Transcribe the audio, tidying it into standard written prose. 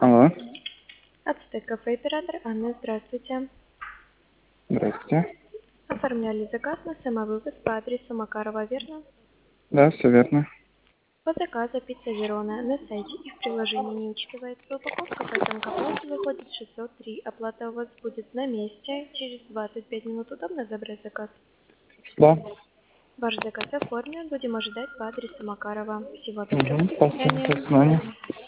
Алло, Ацтек кафе оператор Анна, здравствуйте. здравствуйте. Оформляли заказ на самовывоз по адресу Макарова, верно? Да, все верно. По заказу пицца Верона на сайте и в приложении не учитывается упаковка, поэтому к оплате выходит 603. Оплата у вас будет на месте. Через 25 минут удобно забрать заказ. Да. Ваш заказ оформлен. Будем ожидать по адресу Макарова. Всего доброго. Угу, До спасибо, до свидания. свидания.